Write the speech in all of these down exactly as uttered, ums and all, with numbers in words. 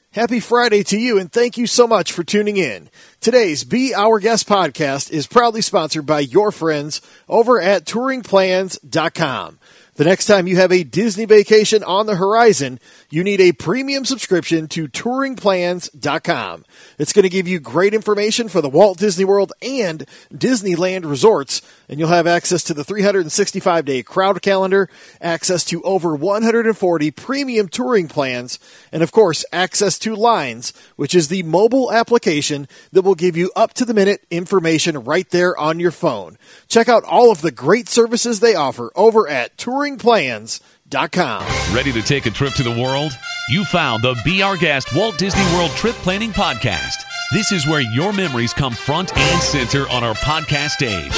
Happy Friday to you, and thank you so much for tuning in. Today's Be Our Guest podcast is proudly sponsored by your friends over at touring plans dot com. The next time you have a Disney vacation on the horizon, you need a premium subscription to touring plans dot com. It's going to give you great information for the Walt Disney World and Disneyland resorts, and you'll have access to the three hundred sixty-five day crowd calendar, access to over one hundred forty premium touring plans, and of course, access to Lines, which is the mobile application that will give you up-to-the-minute information right there on your phone. Check out all of the great services they offer over at touring plans dot com. Ready to take a trip to the world? You found the Be Our Guest Walt Disney World Trip Planning Podcast. This is where your memories come front and center on our podcast stage.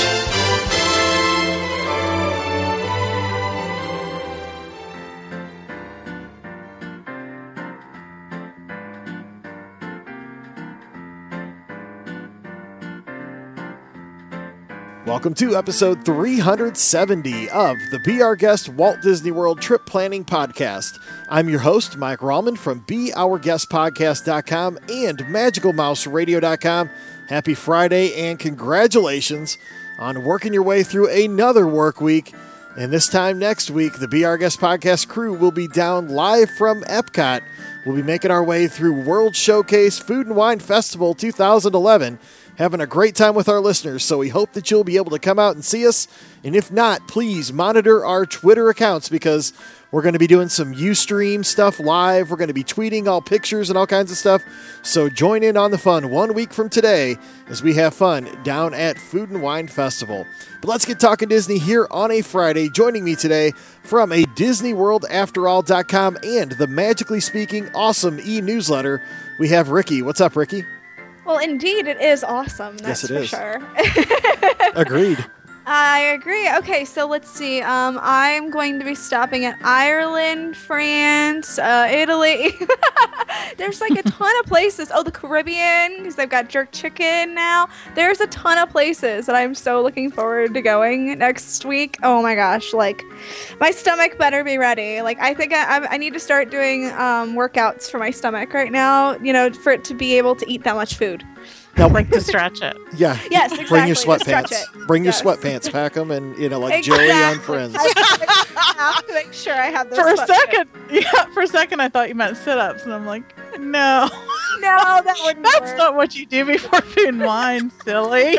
Welcome to episode three hundred seventy of the Be Our Guest Walt Disney World Trip Planning Podcast. I'm your host, Mike Rallman from Be Our Guest Podcast dot com and Magical Mouse Radio dot com. Happy Friday and congratulations on working your way through another work week. And this time next week, the Be Our Guest Podcast crew will be down live from Epcot. We'll be making our way through World Showcase Food and Wine Festival two thousand eleven. Having a great time with our listeners, so we hope that you'll be able to come out and see us. And if not, please monitor our Twitter accounts because we're going to be doing some Ustream stuff live. We're going to be tweeting all pictures and all kinds of stuff. So join in on the fun one week from today as we have fun down at Food and Wine Festival. But let's get talking Disney here on a Friday. Joining me today from a Disney World After All dot com and the Magically Speaking Awesome e-newsletter, we have Ricky. What's up, Ricky? Well, indeed, it is awesome. That's yes, it for is. Sure. Agreed. I agree. Okay, so let's see. Um, I'm going to be stopping at Ireland, France, uh, Italy. There's like a ton of places. Oh, the Caribbean, because they've got jerk chicken now. There's a ton of places that I'm so looking forward to going next week. Oh my gosh, like my stomach better be ready. Like I think I, I need to start doing um, workouts for my stomach right now, you know, for it to be able to eat that much food. Now, like to stretch it. Yeah. Yes, exactly. Bring your to sweatpants. stretch it. Bring Yes. your sweatpants. Pack them, and you know, like Exactly. Joey on Friends. I have to make sure I have those For a sweatpants. second, yeah, for a second I thought you meant sit-ups, and I'm like, no. No, that wouldn't That's work. not what you do before food and wine, silly.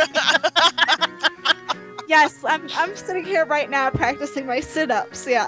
Yes, I'm I'm sitting here right now practicing my sit-ups, yeah.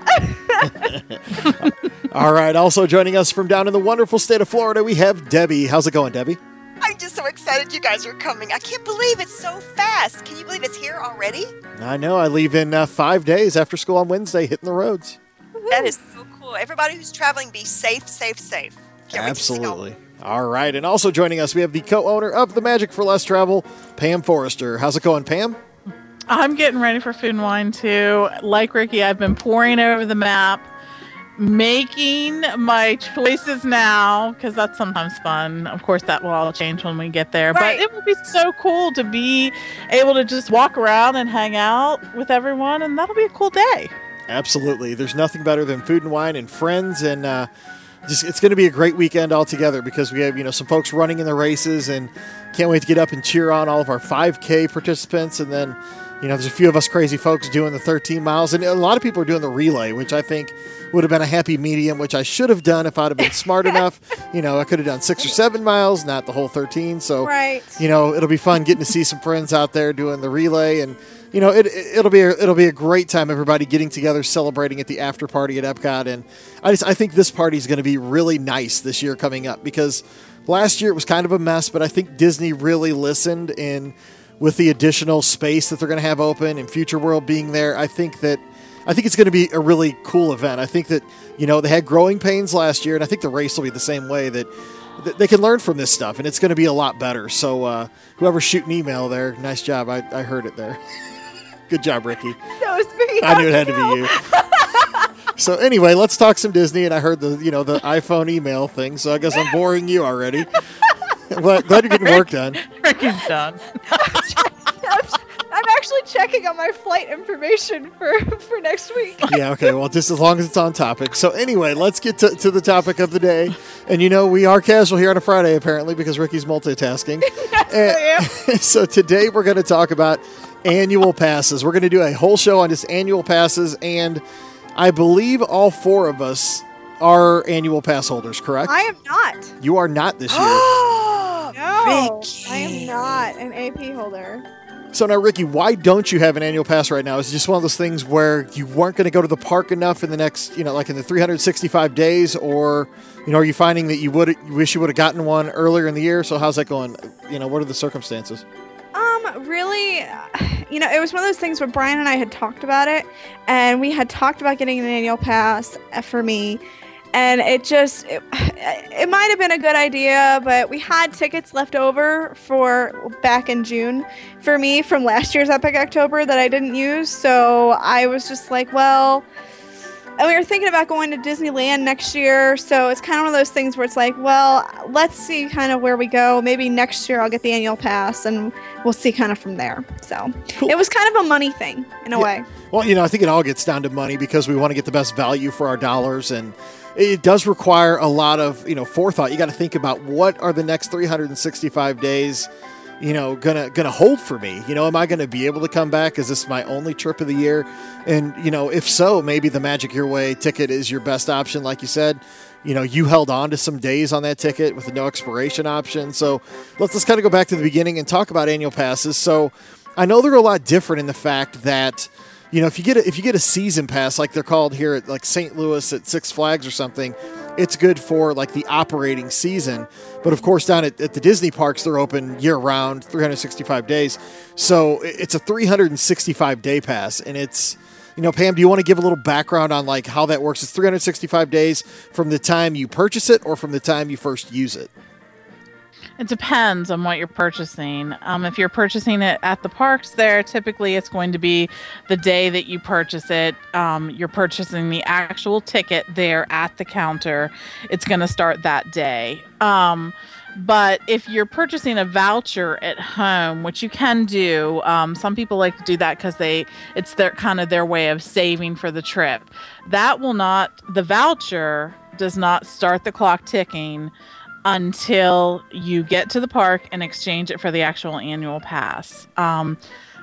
All right. Also joining us from down in the wonderful state of Florida, we have Debbie. How's it going, Debbie? I'm just so excited you guys are coming. I can't believe it's so fast. Can you believe it's here already? I know. I leave in uh, five days after school on Wednesday, hitting the roads. That is so cool. Everybody who's traveling, be safe, safe, safe. Can't wait to see y'all. Absolutely. All right. And also joining us, we have the co-owner of the Magic for Less Travel, Pam Forrester. How's it going, Pam? I'm getting ready for food and wine, too. Like Ricky, I've been poring over the map, making my choices now, because that's sometimes fun. Of course, that will all change when we get there. Right. But it would be so cool to be able to just walk around and hang out with everyone, and that'll be a cool day. Absolutely. There's nothing better than food and wine and friends, and uh, just it's going to be a great weekend altogether because we have, you know, some folks running in the races, and can't wait to get up and cheer on all of our five K participants, and then, you know, there's a few of us crazy folks doing the thirteen miles, and a lot of people are doing the relay, which I think would have been a happy medium, which I should have done if I'd have been smart enough. You know, I could have done six or seven miles, not the whole thirteen. So, Right. you know, it'll be fun getting to see some friends out there doing the relay, and you know, it, it it'll be a, it'll be a great time. Everybody getting together, celebrating at the after party at Epcot, and I just I think this party is going to be really nice this year coming up because last year it was kind of a mess, but I think Disney really listened in. With the additional space that they're going to have open and Future World being there, I think that I think it's going to be a really cool event. I think that, you know, they had growing pains last year, and I think the race will be the same way, that, that they can learn from this stuff, and it's going to be a lot better. So uh, whoever's shooting email there, nice job. I, I heard it there. Good job, Ricky. That was me. I knew it had to be you. So anyway, let's talk some Disney, and I heard the, you know, the iPhone email thing, so I guess I'm boring you already. Well, glad you're getting work done. Ricky's done. I'm actually checking on my flight information for, for next week. Yeah, okay. Well, just as long as it's on topic. So anyway, let's get to, to the topic of the day. And you know, we are casual here on a Friday, apparently, because Ricky's multitasking. Yes, and, so today we're going to talk about annual passes. We're going to do a whole show on just annual passes. And I believe all four of us are annual pass holders, correct? I am not. You are not this year. No, Ricky. I am not an A P holder. So now, Ricky, why don't you have an annual pass right now? Is it just one of those things where you weren't going to go to the park enough in the next, you know, like in the three hundred sixty-five days? Or, you know, are you finding that you would you wish you would have gotten one earlier in the year? So how's that going? You know, what are the circumstances? Um, really, you know, it was one of those things where Brian and I had talked about it, and we had talked about getting an annual pass for me. And it just, it, it might have been a good idea, but we had tickets left over for back in June for me from last year's Epic October that I didn't use. So I was just like, well, and we were thinking about going to Disneyland next year. So it's kind of one of those things where it's like, well, let's see kind of where we go. Maybe next year I'll get the annual pass and we'll see kind of from there. So Cool. It was kind of a money thing in a Yeah. way. Well, you know, I think it all gets down to money because we want to get the best value for our dollars. And it does require a lot of, you know, forethought. You got to think about what are the next three hundred sixty-five days, you know, gonna gonna hold for me. You know, am I going to be able to come back? Is this my only trip of the year? And, you know, if so, maybe the Magic Your Way ticket is your best option. Like you said, you know, you held on to some days on that ticket with the no expiration option. So let's, let's kind of go back to the beginning and talk about annual passes. So I know they're a lot different in the fact that, you know, if you get a, if you get a season pass, like they're called here at like Saint Louis at Six Flags or something, it's good for like the operating season. But of course, down at, at the Disney parks, they're open year round, three hundred sixty-five days. So it's a three hundred sixty-five day pass. And it's, you know, Pam, do you want to give a little background on like how that works? It's three hundred sixty-five days from the time you purchase it or from the time you first use it? It depends on what you're purchasing. Um, if you're purchasing it at the parks there, typically it's going to be the day that you purchase it. Um, you're purchasing the actual ticket there at the counter. It's going to start that day. Um, but if you're purchasing a voucher at home, which you can do, um, some people like to do that because they it's their kind of their way of saving for the trip. That will not, the voucher does not start the clock ticking until you get to the park and exchange it for the actual annual pass. Um,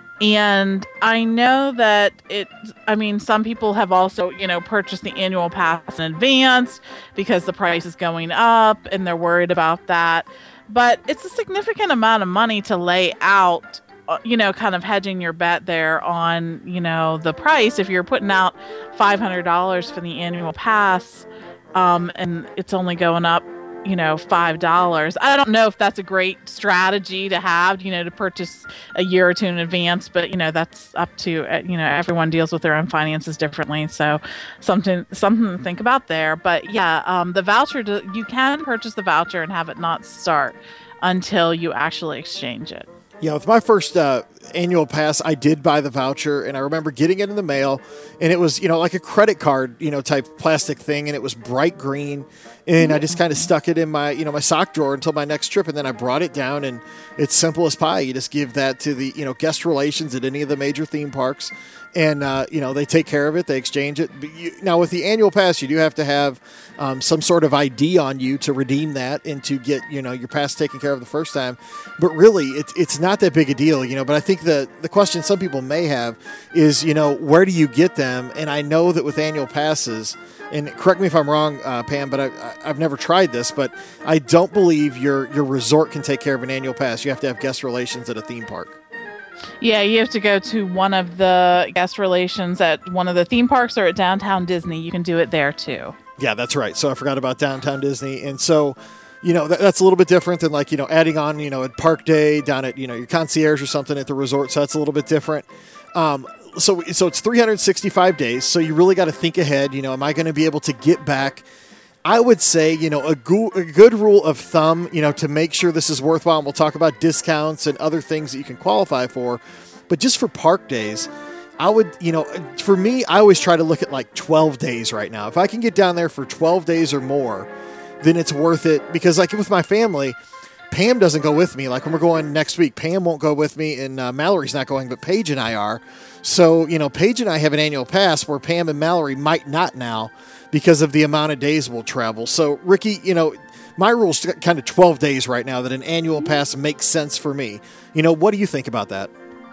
and I know that it, I mean, some people have also, you know, purchased the annual pass in advance because the price is going up and they're worried about that. But it's a significant amount of money to lay out, you know, kind of hedging your bet there on, you know, the price. If you're putting out five hundred dollars for the annual pass, um, and it's only going up, you know, five dollars. I don't know if that's a great strategy to have, you know, to purchase a year or two in advance, but, you know, that's up to, uh, you know, everyone deals with their own finances differently. So something, something to think about there. But yeah, um, the voucher, do, you can purchase the voucher and have it not start until you actually exchange it. Yeah, with my first uh, annual pass, I did buy the voucher, and I remember getting it in the mail, and it was, you know, like a credit card, you know, type plastic thing, and it was bright green, and I just kind of stuck it in my, you know, my sock drawer until my next trip, and then I brought it down, and it's simple as pie. You just give that to the, you know, guest relations at any of the major theme parks, and, uh, you know, they take care of it, they exchange it. But you, now, with the annual pass, you do have to have um, some sort of I D on you to redeem that and to get, you know, your pass taken care of the first time. But really, it's it's not that big a deal, you know. But I think the, the question some people may have is, you know, where do you get them? And I know that with annual passes, and correct me if I'm wrong, uh, Pam, but I, I've never tried this, but I don't believe your, your resort can take care of an annual pass. You have to have guest relations at a theme park. Yeah, you have to go to one of the guest relations at one of the theme parks or at Downtown Disney. You can do it there too. Yeah, that's right. So I forgot about Downtown Disney. And so, you know, that, that's a little bit different than like, you know, adding on, you know, at Park Day down at, you know, your concierge or something at the resort. So that's a little bit different. Um, so, so it's three hundred sixty-five days. So you really got to think ahead. You know, am I going to be able to get back? I would say, you know, a, go- a good rule of thumb, you know, to make sure this is worthwhile. And we'll talk about discounts and other things that you can qualify for. But just for park days, I would, you know, for me, I always try to look at like twelve days right now. If I can get down there for twelve days or more, then it's worth it. Because like with my family, Pam doesn't go with me. Like when we're going next week, Pam won't go with me, and uh, Mallory's not going, but Paige and I are. So, you know, Paige and I have an annual pass where Pam and Mallory might not now because of the amount of days we'll travel. So, Ricky, you know, my rule's kind of twelve days right now that an annual pass makes sense for me. You know, what do you think about that?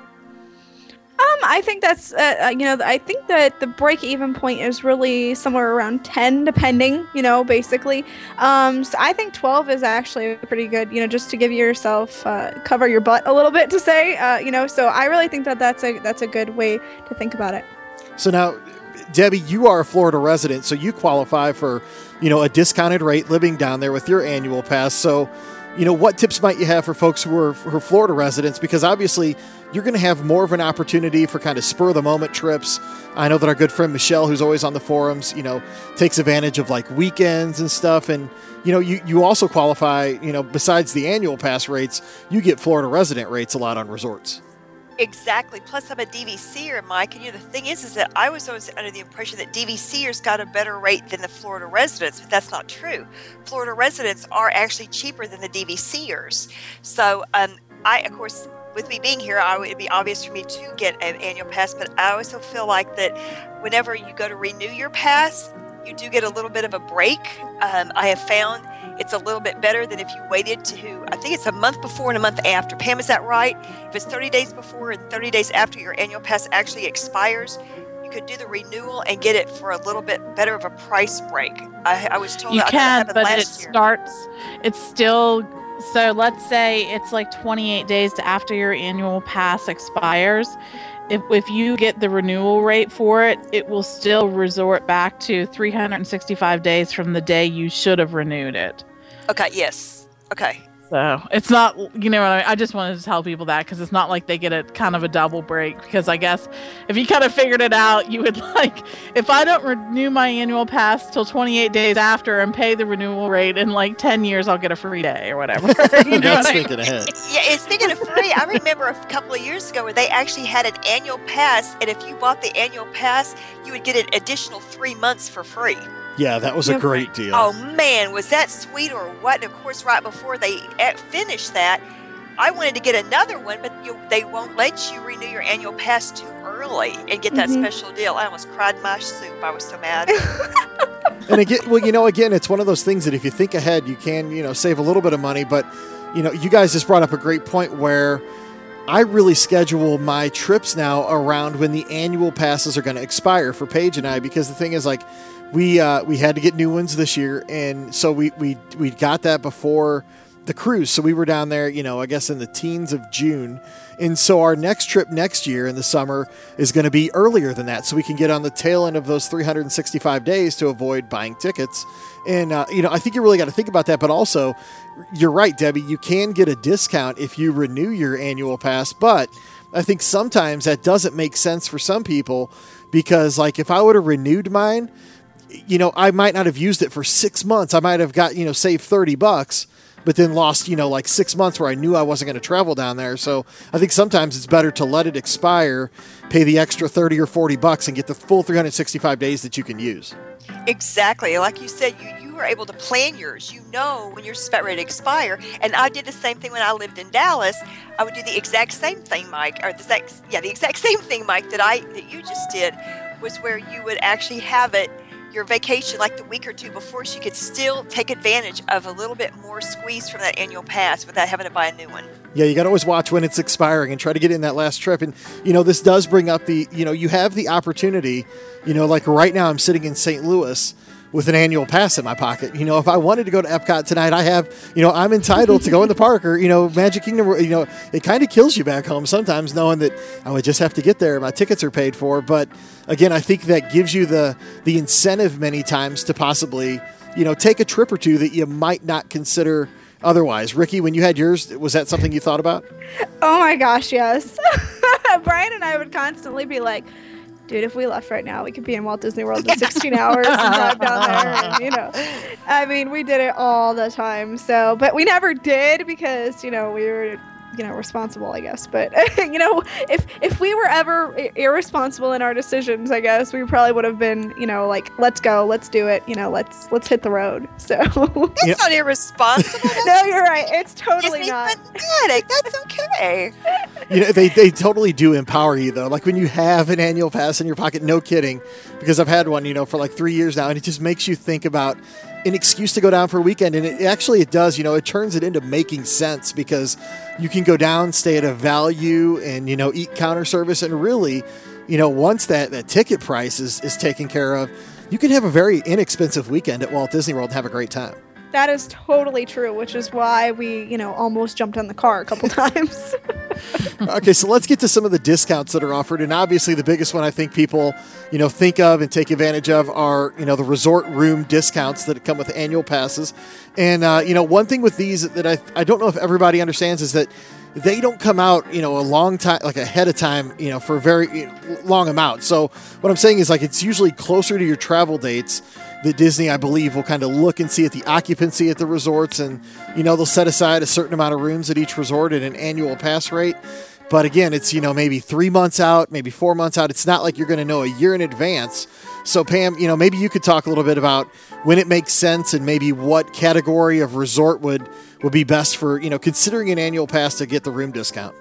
Um, I think that's, uh, you know, I think that the break-even point is really somewhere around ten, depending, you know, basically. Um, so I think twelve is actually pretty good, you know, just to give yourself, uh, cover your butt a little bit to say, uh, you know, so I really think that that's a, that's a good way to think about it. So now, Debbie, you are a Florida resident, so you qualify for, you know, a discounted rate living down there with your annual pass. So, you know, what tips might you have for folks who are, who are Florida residents? Because obviously you're going to have more of an opportunity for kind of spur of the moment trips. I know that our good friend Michelle, who's always on the forums, you know, takes advantage of like weekends and stuff. And, you know, you, you also qualify, you know, besides the annual pass rates, you get Florida resident rates a lot on resorts. Exactly. Plus, I'm a D V C-er, Mike. And you know, the thing is, is that I was always under the impression that D V C-ers got a better rate than the Florida residents, but that's not true. Florida residents are actually cheaper than the D V C-ers. So, um, I, of course, with me being here, I, it'd be obvious for me to get an annual pass, but I also feel like that whenever you go to renew your pass, you do get a little bit of a break. Um, I have found it's a little bit better than if you waited to, I think it's a month before and a month after. Pam, is that right? If it's thirty days before and thirty days after your annual pass actually expires, you could do the renewal and get it for a little bit better of a price break. I, I was told you that can, that but last it year. starts, it's still, so let's say it's like twenty-eight days after your annual pass expires. If, if you get the renewal rate for it, it will still resort back to three hundred sixty-five days from the day you should have renewed it. Okay, yes. Okay. So it's not, you know what I mean? I just wanted to tell people that because it's not like they get a kind of a double break. Because I guess if you kind of figured it out, you would like, if I don't renew my annual pass till twenty-eight days after and pay the renewal rate in like ten years, I'll get a free day or whatever. You know That's what I mean? thinking ahead. Yeah, and speaking of free, I remember a couple of years ago where they actually had an annual pass, and if you bought the annual pass, you would get an additional three months for free. Yeah, that was a Yep. great deal. Oh man, was that sweet or what? And of course, right before they e- finished that, I wanted to get another one, but you, they won't let you renew your annual pass too early and get that Mhm. special deal. I almost cried in my soup. I was so mad. And again, well, you know, again, it's one of those things that if you think ahead, you can, you know, save a little bit of money. But, you know, you guys just brought up a great point where I really schedule my trips now around when the annual passes are going to expire for Paige and I, because the thing is, like, we uh, we had to get new ones this year, and so we we we got that before the cruise. So we were down there, you know, I guess in the teens of June. And so our next trip next year in the summer is going to be earlier than that. So we can get on the tail end of those three hundred sixty-five days to avoid buying tickets. And, uh, you know, I think you really got to think about that. But also, you're right, Debbie, you can get a discount if you renew your annual pass. But I think sometimes that doesn't make sense for some people because, like, if I would have renewed mine, you know, I might not have used it for six months. I might have got, you know, saved thirty bucks, but then lost, you know, like six months where I knew I wasn't going to travel down there. So I think sometimes it's better to let it expire, pay the extra thirty or forty bucks and get the full three hundred sixty-five days that you can use. Exactly. Like you said, you, you were able to plan yours. You know when you're about ready to expire. And I did the same thing when I lived in Dallas. I would do the exact same thing, Mike, or the exact, yeah, the exact same thing, Mike, that I that you just did, was where you would actually have it, your vacation, like the week or two before, so you could still take advantage of a little bit more squeeze from that annual pass without having to buy a new one. Yeah, you got to always watch when it's expiring and try to get in that last trip. And, you know, this does bring up the, you know, you have the opportunity, you know, like right now I'm sitting in Saint Louis with an annual pass in my pocket. You know, if I wanted to go to Epcot tonight, I have, you know, I'm entitled to go in the park or, you know, Magic Kingdom, you know, it kind of kills you back home sometimes knowing that I would just have to get there. My tickets are paid for. But again, I think that gives you the, the incentive many times to possibly, you know, take a trip or two that you might not consider otherwise. Ricky, when you had yours, was that something you thought about? Oh my gosh, yes. Brian and I would constantly be like, dude, if we left right now, we could be in Walt Disney World in sixteen hours and drive down there. And, you know, I mean, we did it all the time. So, but we never did because, you know, we were you know, responsible, I guess. But you know, if if we were ever i- irresponsible in our decisions, I guess we probably would have been, you know, like, let's go, let's do it, you know, let's let's hit the road. So That's Yeah. not irresponsible. That's no, you're right. It's totally Disney not. fanatic. That's okay. You know, they, they totally do empower you, though. Like when you have an annual pass in your pocket, no kidding, because I've had one, you know, for like three years now, and it just makes you think about an excuse to go down for a weekend. And it actually, it does, you know, it turns it into making sense because you can go down, stay at a value and, you know, eat counter service. And really, you know, once that, that ticket price is, is taken care of, you can have a very inexpensive weekend at Walt Disney World and have a great time. That is totally true, which is why we, you know, almost jumped on the car a couple times. Okay, so let's get to some of the discounts that are offered. And obviously the biggest one I think people, you know, think of and take advantage of are, you know, the resort room discounts that come with annual passes. And, uh, you know, one thing with these that I, I don't know if everybody understands is that they don't come out, you know, a long time, like ahead of time, you know, for a very long amount. So what I'm saying is like it's usually closer to your travel dates that Disney, I believe, will kind of look and see at the occupancy at the resorts. And, you know, they'll set aside a certain amount of rooms at each resort at an annual pass rate. But again, it's, you know, maybe three months out, maybe four months out. It's not like you're going to know a year in advance. So Pam, you know, maybe you could talk a little bit about when it makes sense and maybe what category of resort would, would be best for, you know, considering an annual pass to get the room discount.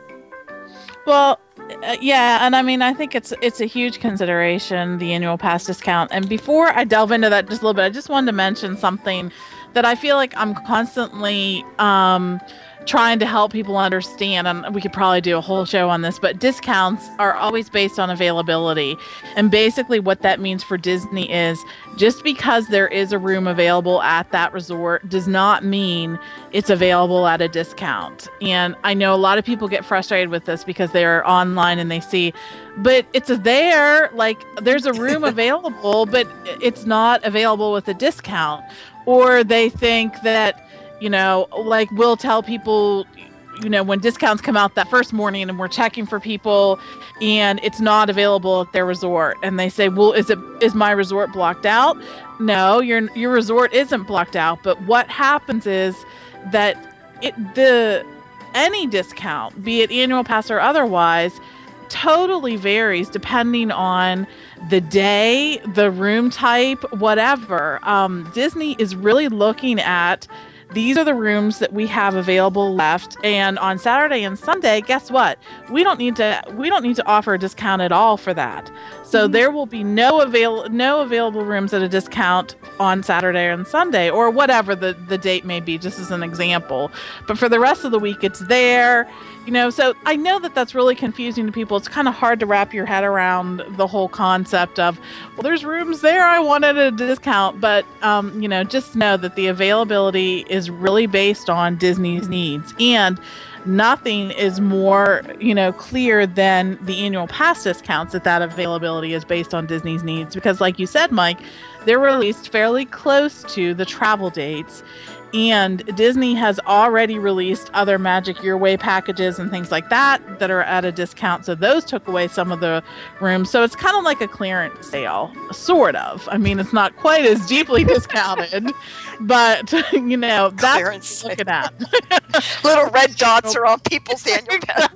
Well, uh, yeah, and I mean, I think it's it's a huge consideration, the annual pass discount. And before I delve into that just a little bit, I just wanted to mention something that I feel like I'm constantly um, trying to help people understand. And we could probably do a whole show on this, but discounts are always based on availability. And basically what that means for Disney is just because there is a room available at that resort does not mean it's available at a discount. And I know a lot of people get frustrated with this because they're online and they see, but it's there, like there's a room available, but it's not available with a discount. Or they think that, you know, like we'll tell people, you know, when discounts come out that first morning and we're checking for people and it's not available at their resort. And they say, well, is it, is my resort blocked out? No, your, your resort isn't blocked out. But what happens is that it, the, any discount, be it annual pass or otherwise, totally varies depending on the day, the room type, whatever. Um, Disney is really looking at these are the rooms that we have available left, and on Saturday and Sunday, guess what? We don't need to we don't need to offer a discount at all for that. So mm-hmm. there will be no avail no available rooms at a discount on Saturday and Sunday, or whatever the, the date may be, just as an example. But for the rest of the week, it's there. You know, so I know that that's really confusing to people. It's kind of hard to wrap your head around the whole concept of, well, there's rooms there I wanted a discount. But, um, you know, just know that the availability is really based on Disney's needs. And nothing is more, you know, clear than the annual pass discounts that that availability is based on Disney's needs. Because like you said, Mike, they're released fairly close to the travel dates. And Disney has already released other Magic Your Way packages and things like that that are at a discount. So those took away some of the rooms. So it's kind of like a clearance sale, sort of. I mean, it's not quite as deeply discounted, but, you know, that's Clearance Oh, what you're looking at. Little red dots are on people's annual pass.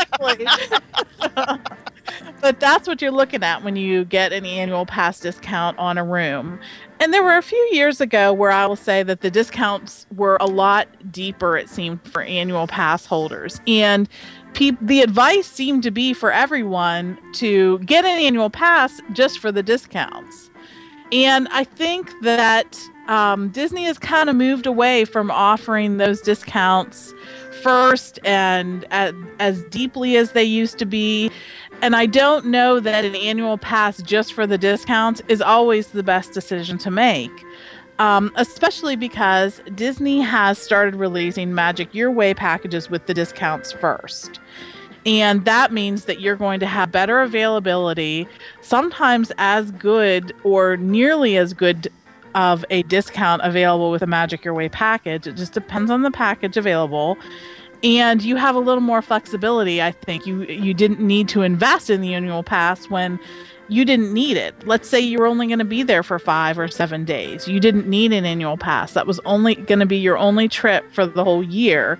Exactly. But that's what you're looking at when you get an annual pass discount on a room. And there were a few years ago where I will say that the discounts were a lot deeper, it seemed, for annual pass holders. And pe- the advice seemed to be for everyone to get an annual pass just for the discounts. And I think that um, Disney has kind of moved away from offering those discounts first and as, as deeply as they used to be. And I don't know that an annual pass just for the discounts is always the best decision to make, um, especially because Disney has started releasing Magic Your Way packages with the discounts first. And that means that you're going to have better availability, sometimes as good or nearly as good of a discount available with a Magic Your Way package. It just depends on the package available. And you have a little more flexibility, I think. You you didn't need to invest in the annual pass when you didn't need it. Let's say you were only going to be there for five or seven days. You didn't need an annual pass. That was only going to be your only trip for the whole year.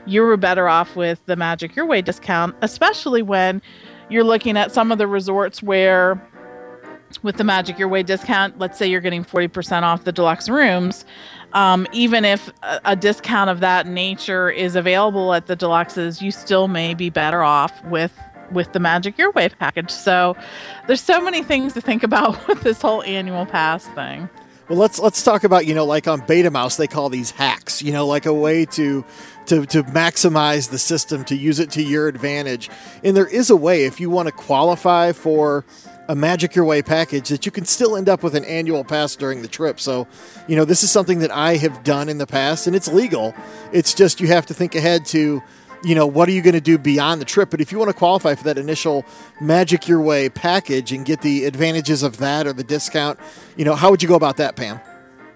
you were better off with the Magic Your Way discount, especially when you're looking at some of the resorts where with the Magic Your Way discount, let's say you're getting forty percent off the deluxe rooms. Um, even if a, a discount of that nature is available at the deluxes, you still may be better off with with the Magic Your Way package. So there's so many things to think about with this whole annual pass thing. Well, let's let's talk about, you know, like on Betamaus, they call these hacks, you know, like a way to to to maximize the system, to use it to your advantage. And there is a way, if you want to qualify for a Magic Your Way package, that you can still end up with an annual pass during the trip. So, you know, this is something that I have done in the past, and it's legal. It's just you have to think ahead to, you know, what are you going to do beyond the trip? But if you want to qualify for that initial Magic Your Way package and get the advantages of that or the discount, you know, how would you go about that, Pam?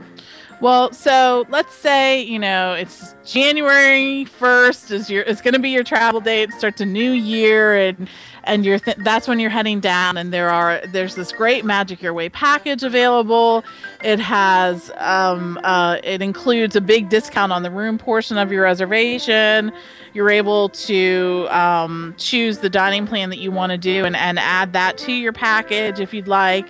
Well, so let's say, you know, it's January first is your, it's going to be your travel date, starts a new year, and and you're th- that's when you're heading down, and there are there's this great Magic Your Way package available. It has um uh it includes a big discount on the room portion of your reservation. You're able to um, choose the dining plan that you want to do and, and add that to your package if you'd like.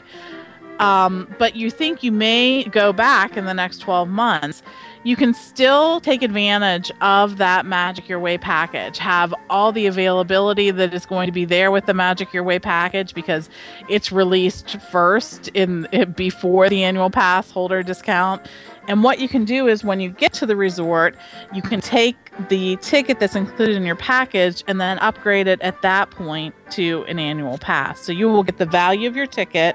Um, but you think you may go back in the next twelve months, you can still take advantage of that Magic Your Way package, have all the availability that is going to be there with the Magic Your Way package because it's released first in, in before the annual pass holder discount. And what you can do is when you get to the resort, you can take the ticket that's included in your package and then upgrade it at that point to an annual pass. So you will get the value of your ticket,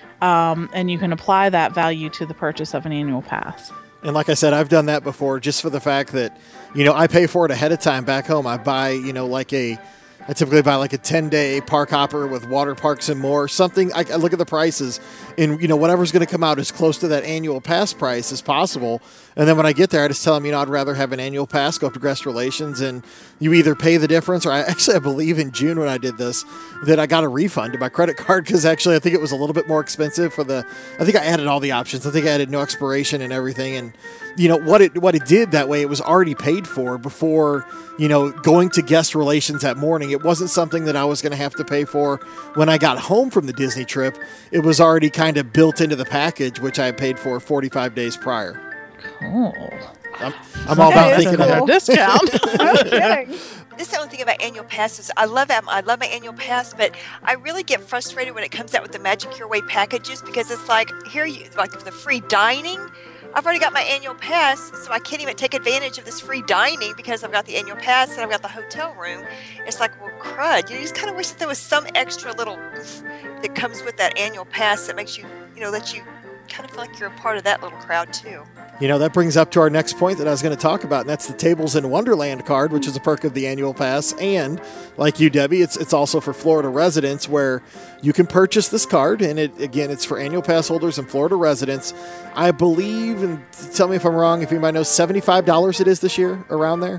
um, and you can apply that value to the purchase of an annual pass. And like I said, I've done that before just for the fact that, you know, I pay for it ahead of time back home. I buy, you know, like a, I typically buy like a ten-day park hopper with water parks and more, something. I, I look at the prices and, you know, whatever's going to come out as close to that annual pass price as possible. And then when I get there, I just tell them, you know, I'd rather have an annual pass, go up to guest relations, and you either pay the difference, or I actually, I believe in June when I did this, that I got a refund to my credit card because actually I think it was a little bit more expensive for the, I think I added all the options. I think I added no expiration and everything. And, you know, what it what it did that way, it was already paid for before, you know, going to guest relations that morning. It wasn't something that I was going to have to pay for when I got home from the Disney trip. It was already kind of built into the package, which I paid for forty-five days prior. Cool. I'm, I'm all about thinking cool. ahead. Discount. No kidding. This is the only thing about annual passes. I love them. I love my annual pass, but I really get frustrated when it comes out with the Magic Your Way packages because it's like, here you like the free dining. I've already got my annual pass, so I can't even take advantage of this free dining because I've got the annual pass and I've got the hotel room. It's like, well, crud. You just kind of wish that there was some extra little oof that comes with that annual pass that makes you, you know, lets you kind of feel like you're a part of that little crowd too. You know, that brings up to our next point that I was going to talk about, and that's the Tables in Wonderland card, which is a perk of the annual pass. And like you, Debbie, it's it's also for Florida residents where you can purchase this card. And it again, it's for annual pass holders and Florida residents. I believe, and tell me if I'm wrong, if anybody knows, seventy-five dollars it is this year, around there.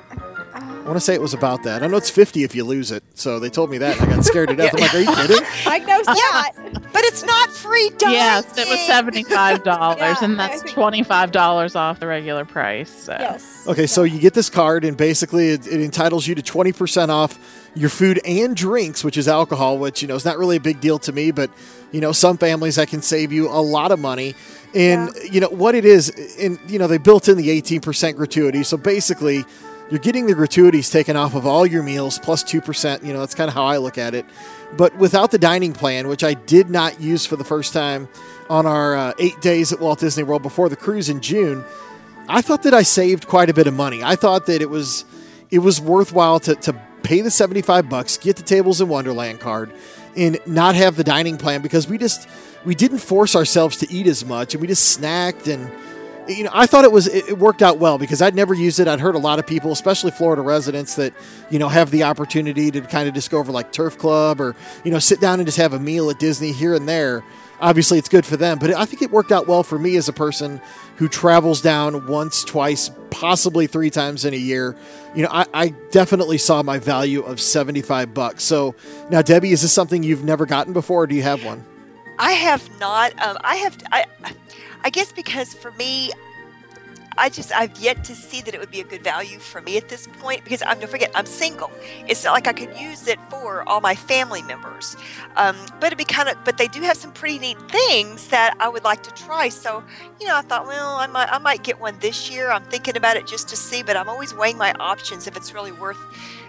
I want to say it was about that. I know it's fifty if you lose it. So they told me that, and I got scared to death. I'm like, are you kidding? I know that. But it's not free dining. Yes, it was seventy-five dollars, Yeah, and I that's think- twenty-five dollars off the regular price. So. Yes. Okay, so you get this card, and basically it, it entitles you to twenty percent off your food and drinks, which is alcohol, which, you know, is not really a big deal to me, but, you know, some families that can save you a lot of money. And, Yeah. you know, what it is, and, you know, they built in the eighteen percent gratuity. So basically, you're getting the gratuities taken off of all your meals plus two percent. You know, that's kind of how I look at it. But without the dining plan, which I did not use for the first time on our uh, eight days at Walt Disney World before the cruise in June, I thought that I saved quite a bit of money. I thought that it was it was worthwhile to, to pay the seventy-five bucks, get the Tables in Wonderland card, and not have the dining plan because we just we didn't force ourselves to eat as much, and we just snacked. And you know, I thought it was it worked out well because I'd never used it. I'd heard a lot of people, especially Florida residents, that, you know, have the opportunity to kind of just go over like Turf Club or, you know, sit down and just have a meal at Disney here and there. Obviously, it's good for them, but I think it worked out well for me as a person who travels down once, twice, possibly three times in a year. You know, I, I definitely saw my value of seventy-five bucks. So now, Debbie, is this something you've never gotten before, or do you have one? I have not. Um, I have. I. I guess because for me, I just, I've yet to see that it would be a good value for me at this point, because I'm, don't forget, I'm single. It's not like I could use it for all my family members. Um, but it'd be kind of, but they do have some pretty neat things that I would like to try. So, you know, I thought, well, I might, I might get one this year. I'm thinking about it just to see, but I'm always weighing my options if it's really worth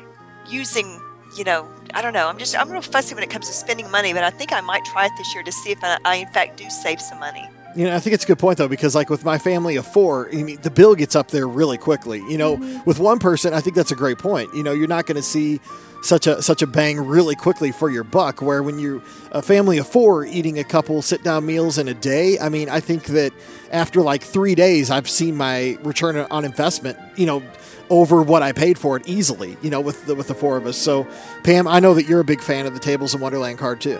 using. You know, I don't know. I'm just, I'm real fussy when it comes to spending money, but I think I might try it this year to see if I, I in fact do save some money. You know, I think it's a good point, though, because like with my family of four, I mean, the bill gets up there really quickly. You know, mm-hmm. with one person, I think that's a great point. You know, you're not going to see such a such a bang really quickly for your buck, where when you're a family of four eating a couple sit-down meals in a day, I mean, I think that after like three days, I've seen my return on investment, you know, over what I paid for it easily, you know, with the, with the four of us. So, Pam, I know that you're a big fan of the Tables in Wonderland card, too.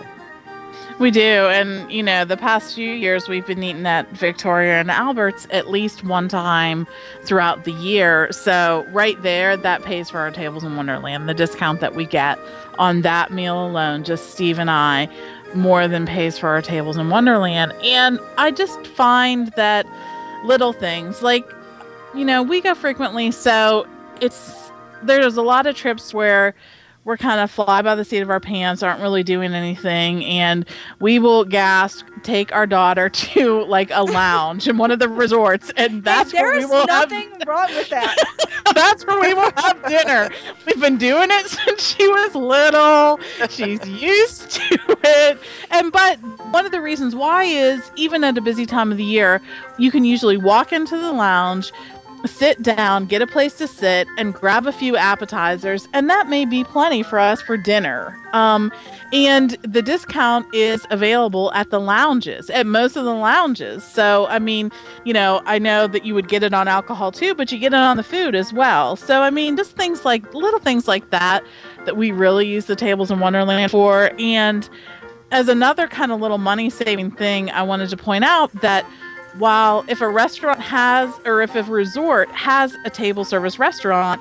We do. And, you know, the past few years we've been eating at Victoria and Albert's at least one time throughout the year. So right there, that pays for our Tables in Wonderland. The discount that we get on that meal alone, just Steve and I, more than pays for our Tables in Wonderland. And I just find that little things like, you know, we go frequently. So it's, there's a lot of trips where we're kind of fly by the seat of our pants, aren't really doing anything. And we will gas, take our daughter to like a lounge in one of the resorts. And that's hey, where we will have... There's nothing wrong with that. That's where we will have dinner. We've been doing it since she was little. She's used to it. And, but one of the reasons why is even at a busy time of the year, you can usually walk into the lounge, sit down, get a place to sit, and grab a few appetizers, and that may be plenty for us for dinner. Um, and the discount is available at the lounges, at most of the lounges. So, I mean, you know, I know that you would get it on alcohol too, but you get it on the food as well. So, I mean, just things like, little things like that, that we really use the Tables in Wonderland for. And as another kind of little money-saving thing, I wanted to point out that while if a restaurant has, or if a resort has a table service restaurant,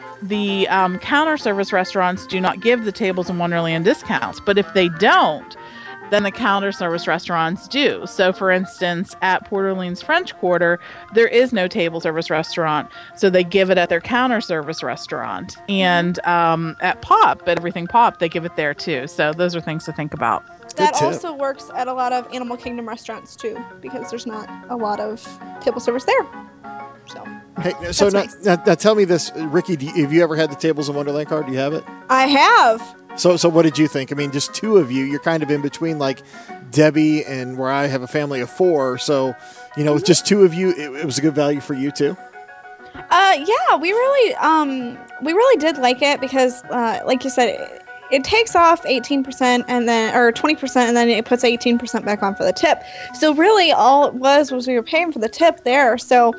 the um, counter service restaurants do not give the Tables in Wonderland discounts. But if they don't, then the counter service restaurants do. So, for instance, at Port Orleans French Quarter, there is no table service restaurant. So they give it at their counter service restaurant. And um, at Pop, at Everything Pop, they give it there too. So those are things to think about. That also works at a lot of Animal Kingdom restaurants too, because there's not a lot of table service there. So, hey, so now, nice. now, now tell me this, Ricky. Do you, have you ever had the Tables in Wonderland card? Do you have it? I have. So, so what did you think? I mean, just two of you. You're kind of in between, like Debbie and where I have a family of four. So, you know, mm-hmm. with just two of you, it, it was a good value for you too. Uh, yeah, we really, um, we really did like it because, uh, like you said. It, It takes off eighteen percent and then, or twenty percent, and then it puts eighteen percent back on for the tip. So really all it was was we were paying for the tip there. So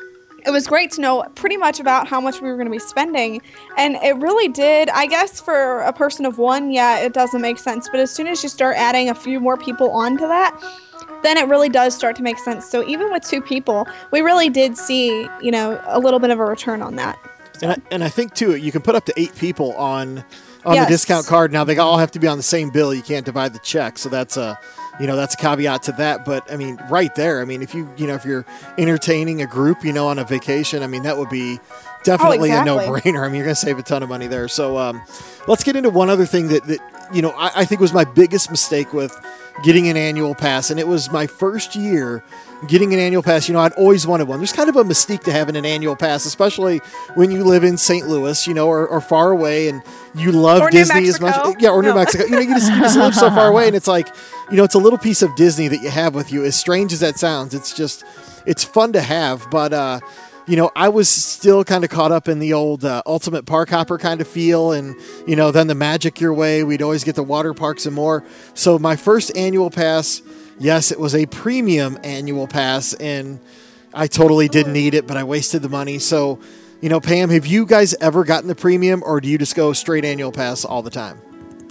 it was great to know pretty much about how much we were going to be spending. And it really did, I guess for a person of one, yeah, it doesn't make sense. But as soon as you start adding a few more people onto that, then it really does start to make sense. So even with two people, we really did see, you know, a little bit of a return on that. So. And I, and I think too, you can put up to eight people on on yes. the discount card. Now they all have to be on the same bill. You can't divide the check. So that's a, you know, that's a caveat to that. But I mean, right there, I mean, if you, you know, if you're entertaining a group, you know, on a vacation, I mean, that would be definitely oh, exactly. a no-brainer. I mean, you're going to save a ton of money there. So um, let's get into one other thing that, that you know, I, I think was my biggest mistake with getting an annual pass. And it was my first year getting an annual pass. You know, I'd always wanted one. There's kind of a mystique to having an annual pass, especially when you live in Saint Louis, you know, or, or far away, and you love or Disney as much. Yeah, or no. New Mexico. You know, you just, you just live so far away, and it's like, you know, it's a little piece of Disney that you have with you. As strange as that sounds, it's just, it's fun to have. But, uh, you know, I was still kind of caught up in the old uh, Ultimate Park Hopper kind of feel, and, you know, then the Magic Your Way. We'd always get the water parks and more. So my first annual pass, yes, it was a premium annual pass, and I totally didn't need it, but I wasted the money. So, you know, Pam, have you guys ever gotten the premium, or do you just go straight annual pass all the time?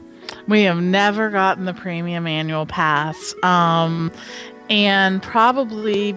We have never gotten the premium annual pass, um, and probably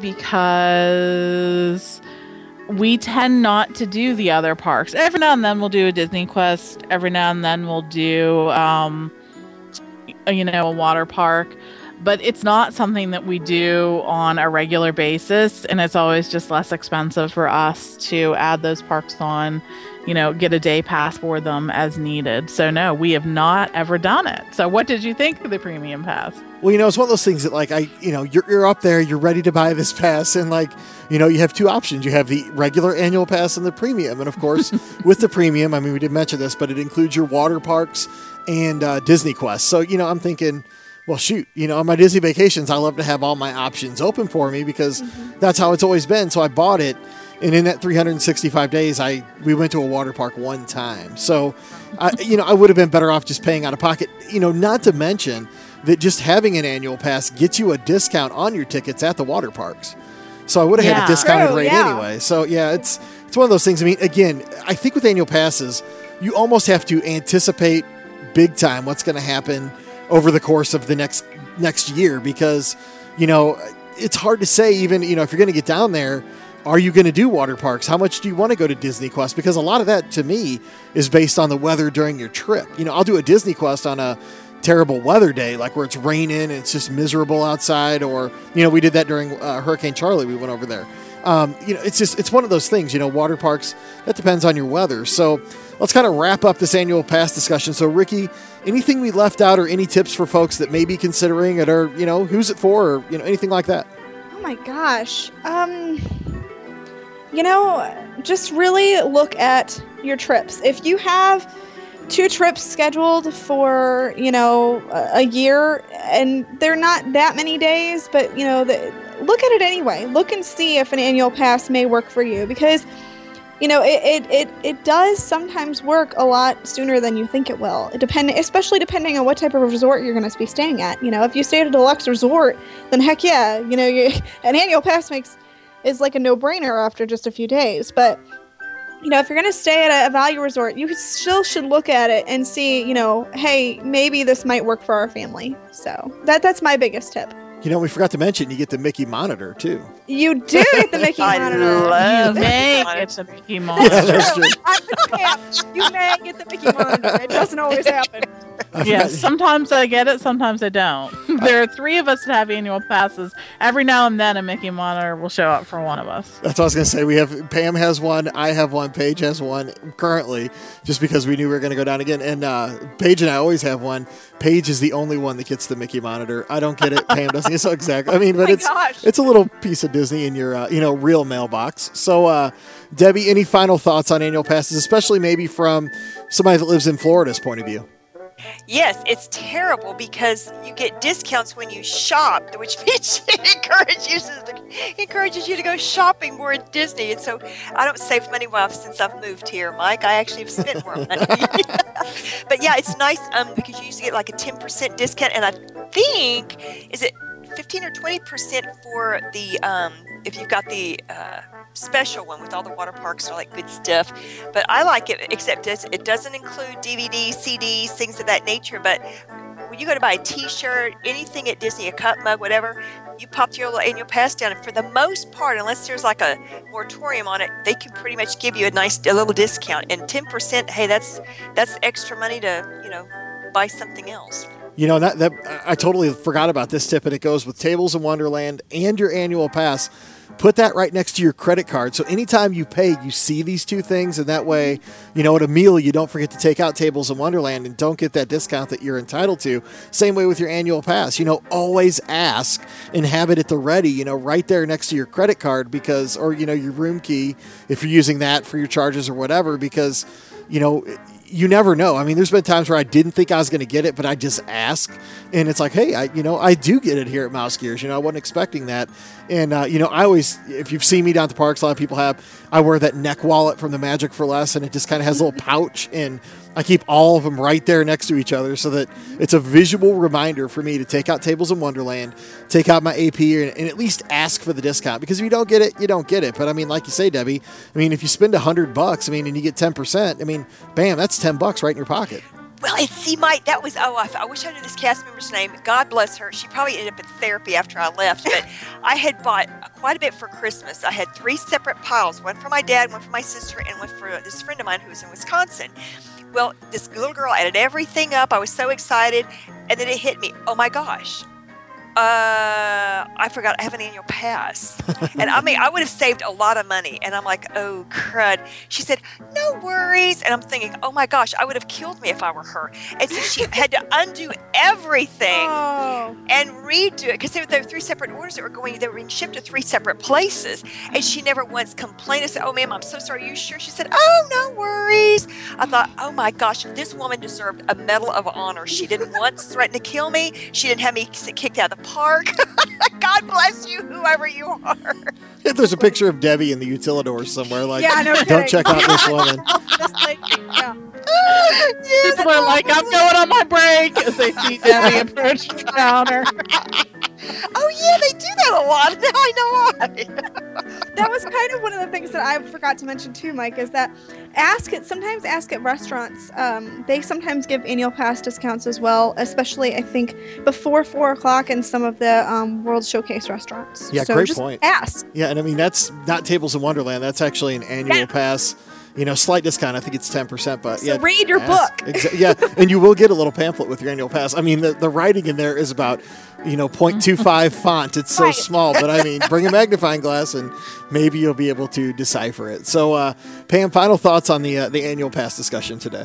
because we tend not to do the other parks. Every now and then we'll do a Disney Quest. Every now and then we'll do, um, you know, a water park. but it's not something that we do on a regular basis, and it's always just less expensive for us to add those parks on, you know, get a day pass for them as needed. So no, we have not ever done it. So what did you think of the premium pass? Well, you know, it's one of those things that, like, I, you know, you're, you're up there, you're ready to buy this pass, and, like, you know, you have two options. You have the regular annual pass and the premium. And, of course, with the premium, I mean, we didn't mention this, but it includes your water parks and uh, Disney Quest. So, you know, I'm thinking, well, shoot, you know, on my Disney vacations, I love to have all my options open for me because mm-hmm. that's how it's always been. So I bought it. And in that three hundred sixty-five days, I we went to a water park one time. So, I, you know, I would have been better off just paying out of pocket, you know, not to mention that just having an annual pass gets you a discount on your tickets at the water parks. So I would have yeah. had a discounted True, rate yeah. anyway. So, yeah, it's it's one of those things. I mean, again, I think with annual passes, you almost have to anticipate big time what's going to happen over the course of the next next year because, you know, it's hard to say even, you know, if you're going to get down there, are you going to do water parks? How much do you want to go to Disney Quest? Because a lot of that, to me, is based on the weather during your trip. You know, I'll do a Disney Quest on a terrible weather day, like where it's raining and it's just miserable outside. Or, you know, we did that during uh, Hurricane Charlie. We went over there. Um, you know, it's just, it's one of those things, you know, water parks, that depends on your weather. So let's kind of wrap up this annual pass discussion. So, Ricky, anything we left out or any tips for folks that may be considering it or, you know, who's it for or, you know, anything like that? Oh, my gosh. Um... You know, just really look at your trips. If you have two trips scheduled for, you know, a year and they're not that many days, but, you know, the, look at it anyway. Look and see if an annual pass may work for you because, you know, it, it, it, it does sometimes work a lot sooner than you think it will. It depend, especially depending on what type of resort you're going to be staying at. You know, if you stay at a deluxe resort, then heck yeah, you know, you, an annual pass makes is like a no-brainer after just a few days. But, you know, if you're going to stay at a value resort, you still should look at it and see, you know, hey, maybe this might work for our family. So that that's my biggest tip. You know, we forgot to mention you get the Mickey monitor, too. You do get the Mickey I monitor. love you may get the Mickey monitor. Yeah, that's true. I'm the camp. You may get the Mickey monitor. It doesn't always happen. Yeah, sometimes I get it, sometimes I don't. There are three of us that have annual passes. Every now and then a Mickey monitor will show up for one of us. That's what I was going to say. We have Pam has one, I have one, Paige has one currently, just because we knew we were going to go down again. And uh, Paige and I always have one. Paige is the only one that gets the Mickey monitor. I don't get it. Pam doesn't. So exactly. I mean, but oh it's gosh. it's a little piece of Disney in your uh, you know real mailbox. So, uh, Debbie, any final thoughts on annual passes, especially maybe from somebody that lives in Florida's point of view? Yes, it's terrible because you get discounts when you shop, which means it encourages you to, encourages you to go shopping more at Disney. And so I don't save money well since I've moved here, Mike. I actually have spent more money. But yeah, it's nice um, because you usually get like a ten percent discount. And I think, is it fifteen or twenty percent for the, um, if you've got the uh, special one with all the water parks and all that good stuff. But I like it, except it doesn't include D V Ds, C Ds, things of that nature. But when you go to buy a t-shirt, anything at Disney, a cup, mug, whatever, you pop your little annual pass down, and for the most part, unless there's like a moratorium on it, they can pretty much give you a nice, a little discount. And ten percent, hey, that's that's extra money to, you know, buy something else. You know, that, that I totally forgot about this tip, and it goes with Tables in Wonderland and your annual pass. Put that right next to your credit card. So anytime you pay, you see these two things, and that way, you know, at a meal, you don't forget to take out Tables in Wonderland and don't get that discount that you're entitled to. Same way with your annual pass. You know, always ask and have it at the ready, you know, right there next to your credit card because, or, you know, your room key, if you're using that for your charges or whatever, because, you know, you never know. I mean, there's been times where I didn't think I was going to get it, but I just ask, and it's like, hey, I, you know, I do get it here at Mouse Gears. You know, I wasn't expecting that. And, uh, you know, I always, if you've seen me down at the parks, a lot of people have, I wear that neck wallet from the Magic for Less, and it just kind of has a little pouch, and I keep all of them right there next to each other so that it's a visual reminder for me to take out Tables in Wonderland, take out my A P, and, and at least ask for the discount. Because if you don't get it, you don't get it. But I mean, like you say, Debbie, I mean, if you spend a hundred bucks, I mean, and you get ten percent, I mean, bam, that's ten bucks right in your pocket. Well, and see, Mike, that was, oh, I, I wish I knew this cast member's name. God bless her. She probably ended up in therapy after I left. But I had bought quite a bit for Christmas. I had three separate piles, one for my dad, one for my sister, and one for this friend of mine who's in Wisconsin. Well, this little girl added everything up. I was so excited. And then it hit me. Oh, my gosh. Uh, I forgot I have an annual pass. And I mean, I would have saved a lot of money. And I'm like, oh, crud. She said, no worries. And I'm thinking, oh my gosh, I would have killed me if I were her. And so she had to undo everything Oh. and redo it because there, there were three separate orders that were going, they were being shipped to three separate places. And she never once complained. I said, oh, ma'am, I'm so sorry. Are you sure? She said, oh, no worries. I thought, oh my gosh, this woman deserved a Medal of Honor. She didn't once threaten to kill me. She didn't have me kicked out of the park. God bless you, whoever you are. There's a picture of Debbie in the utilidor somewhere. Like, Yeah, no don't kidding. check out this woman. Just like, yeah. People are like, I'm going on my break as they see Debbie approach the counter. Oh yeah, they do that a lot. Now I know why. That was kind of one of the things that I forgot to mention too, Mike, is that ask at sometimes ask at restaurants. Um, they sometimes give annual pass discounts as well, especially I think before four o'clock in some of the um, World Showcase restaurants. Yeah, so great just point. Ask. Yeah, and I mean, that's not Tables in Wonderland. That's actually an annual Yeah. pass. You know, slight discount. I think it's ten percent, but So yeah. read your ask. book. Exa- yeah, and you will get a little pamphlet with your annual pass. I mean, the, the writing in there is about, you know, point two five font. It's so Right. small, but I mean, bring a magnifying glass and maybe you'll be able to decipher it. So, uh, Pam, final thoughts on the uh, the annual pass discussion today.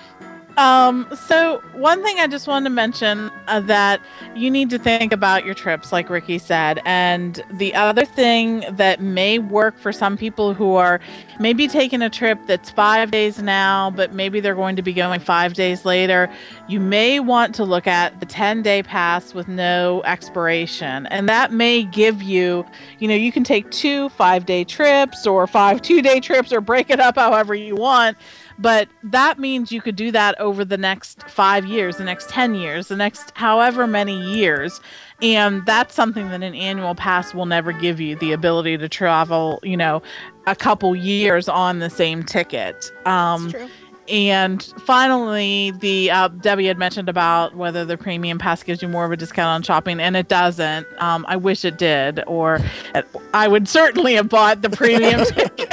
Um, so one thing I just wanted to mention uh, that you need to think about your trips, like Ricky said. And the other thing that may work for some people who are maybe taking a trip that's five days now, but maybe they're going to be going five days later, you may want to look at the ten-day pass with no expiration. And that may give you, you know, you can take two five-day trips or five two-day trips or break it up however you want. But that means you could do that over the next five years, the next ten years, the next however many years. And that's something that an annual pass will never give you, the ability to travel, you know, a couple years on the same ticket. Um, That's true. And finally, the uh, Debbie had mentioned about whether the premium pass gives you more of a discount on shopping, and it doesn't. Um, I wish it did, or I would certainly have bought the premium ticket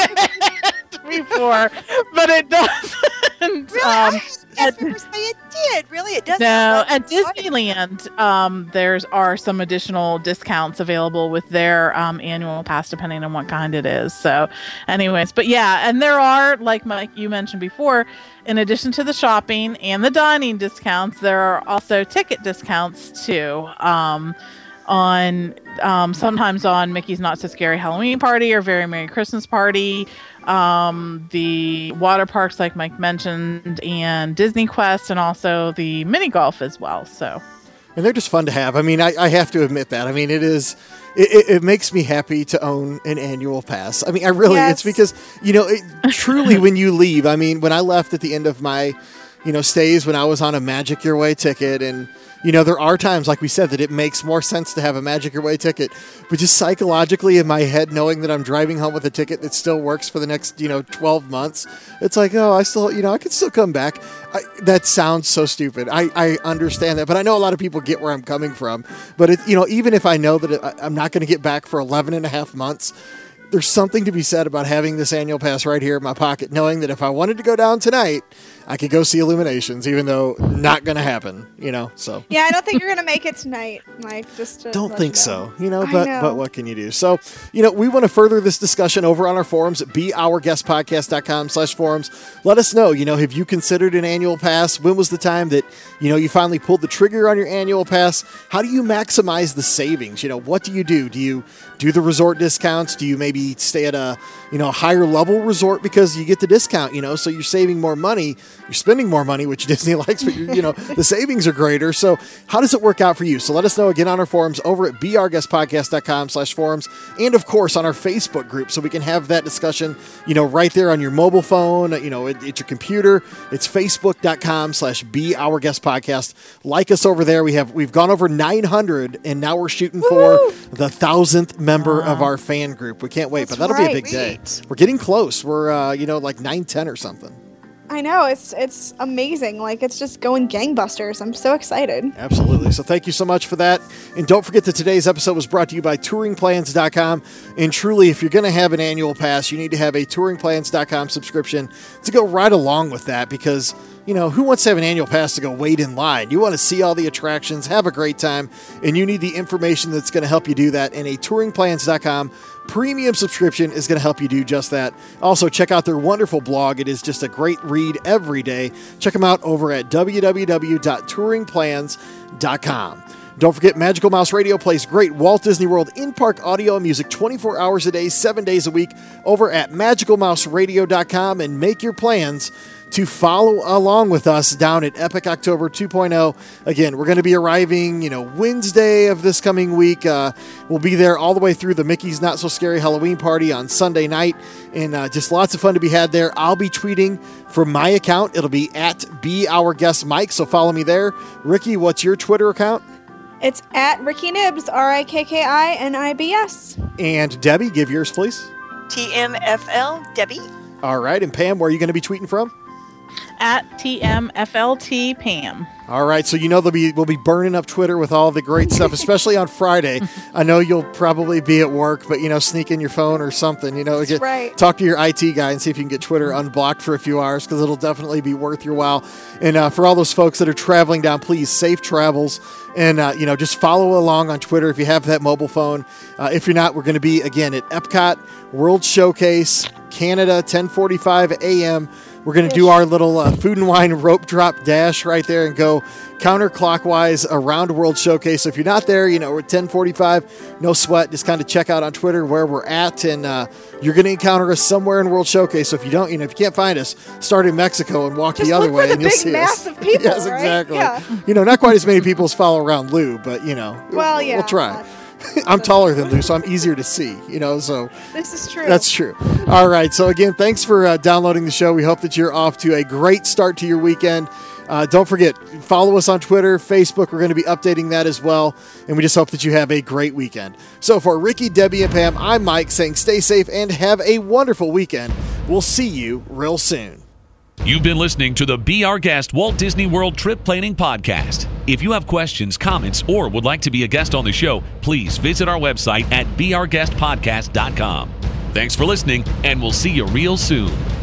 before, but it doesn't. Really? Um, I guess people say it did. Really, it doesn't. no, Like, at Disneyland, um, there's are some additional discounts available with their um, annual pass, depending on what kind it is. So, anyways, but yeah, and there are, like Mike you mentioned before, in addition to the shopping and the dining discounts, there are also ticket discounts too. Um, on um, sometimes on Mickey's Not So Scary Halloween Party or Very Merry Christmas Party, um, the water parks like Mike mentioned, and Disney Quest, and also the mini golf as well. So, And they're just fun to have. I mean, I, I have to admit that. I mean, it is, it, it, it makes me happy to own an annual pass. I mean, I really, Yes. it's because, you know, it, truly when you leave, I mean, when I left at the end of my, you know, stays, when I was on a Magic Your Way ticket, and, you know, there are times, like we said, that it makes more sense to have a Magic Your Way ticket, but just psychologically in my head, knowing that I'm driving home with a ticket that still works for the next, you know, twelve months, it's like, oh, I still, you know, I could still come back. I, that sounds so stupid. I, I understand that, but I know a lot of people get where I'm coming from. But, it, you know, even if I know that it, I'm not going to get back for eleven and a half months, there's something to be said about having this annual pass right here in my pocket, knowing that if I wanted to go down tonight, I could go see Illuminations, even though not going to happen, you know, so. Yeah, I don't think you're gonna make it tonight, Mike. Just to Don't let think you know. so, you know, I but know. but what can you do? So, you know, we want to further this discussion over on our forums at be our guest podcast dot com slash forums. Let us know, you know, have you considered an annual pass? When was the time that, you know, you finally pulled the trigger on your annual pass? How do you maximize the savings? You know, what do you do? Do you do the resort discounts? Do you maybe stay at a, you know, higher level resort because you get the discount, you know, so you're saving more money, you're spending more money, which Disney likes, but you know, the savings are greater. So how does it work out for you? So let us know again on our forums over at be our guest podcast dot com slash forums, and of course on our Facebook group, so we can have that discussion, you know, right there on your mobile phone, you know, at, at your computer. It's facebook dot com slash be our guest podcast. Like us over there. We have, we've gone over nine hundred, and now we're shooting for the thousandth member of our fan group. We can't wait, That's but that'll be a right. big day. We're getting close. We're, uh, you know, like nine ten or something. I know, it's it's amazing. Like, it's just going gangbusters. I'm so excited. Absolutely. So thank you so much for that. And don't forget that today's episode was brought to you by touring plans dot com. And truly, if you're going to have an annual pass, you need to have a touring plans dot com subscription to go right along with that, because you know, who wants to have an annual pass to go wait in line? You want to see all the attractions, have a great time, and you need the information that's going to help you do that. And a touring plans dot com premium subscription is going to help you do just that. Also, check out their wonderful blog. It is just a great read every day. Check them out over at w w w dot touring plans dot com. Don't forget, Magical Mouse Radio plays great Walt Disney World in-park audio and music twenty-four hours a day, seven days a week over at magical mouse radio dot com, and make your plans to follow along with us down at Epic October two point oh. Again, we're going to be arriving, you know, Wednesday of this coming week. Uh, we'll be there all the way through the Mickey's Not So Scary Halloween Party on Sunday night, and uh, just lots of fun to be had there. I'll be tweeting from my account. It'll be at Be Our Guest Mike, so follow me there. Ricky, what's your Twitter account? It's at Ricky Nibs, R I K K I N I B S. And Debbie, give yours, please. T M F L, Debbie. All right, and Pam, where are you going to be tweeting from? At T M F L T Pam. All right, so you know they'll be we'll be burning up Twitter with all the great stuff, especially on Friday. I know you'll probably be at work, but you know, sneak in your phone or something. You know, That's get, right. Talk to your I T guy and see if you can get Twitter unblocked for a few hours, because it'll definitely be worth your while. And uh, for all those folks that are traveling down, please safe travels, and uh, you know, just follow along on Twitter if you have that mobile phone. Uh, if you're not, we're going to be again at Epcot World Showcase, Canada, ten forty-five a.m. We're going to do our little uh, food and wine rope drop dash right there and go counterclockwise around World Showcase. So if you're not there, you know, we're at ten forty-five, no sweat. Just kind of check out on Twitter where we're at, and uh, you're going to encounter us somewhere in World Showcase. So if you don't, you know, if you can't find us, start in Mexico and walk Just the other look way, for the and you'll big see mass us. of people, Yes, right? exactly. Yeah. You know, not quite as many people as follow around Lou, but you know, Well, yeah. we'll try. I'm taller than Lou, so I'm easier to see, you know, so This is true. that's true. All right. So again, thanks for uh, downloading the show. We hope that you're off to a great start to your weekend. Uh, don't forget, follow us on Twitter, Facebook. We're going to be updating that as well. And we just hope that you have a great weekend. So for Ricky, Debbie, and Pam, I'm Mike saying stay safe and have a wonderful weekend. We'll see you real soon. You've been listening to the Be Our Guest Walt Disney World Trip Planning Podcast. If you have questions, comments, or would like to be a guest on the show, please visit our website at be our guest podcast dot com. Thanks for listening, and we'll see you real soon.